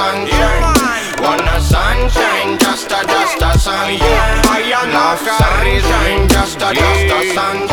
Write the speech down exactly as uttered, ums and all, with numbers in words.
sunshine. Wanna sunshine, just a, just a sunshine. I am love sunshine, just a, just a sunshine.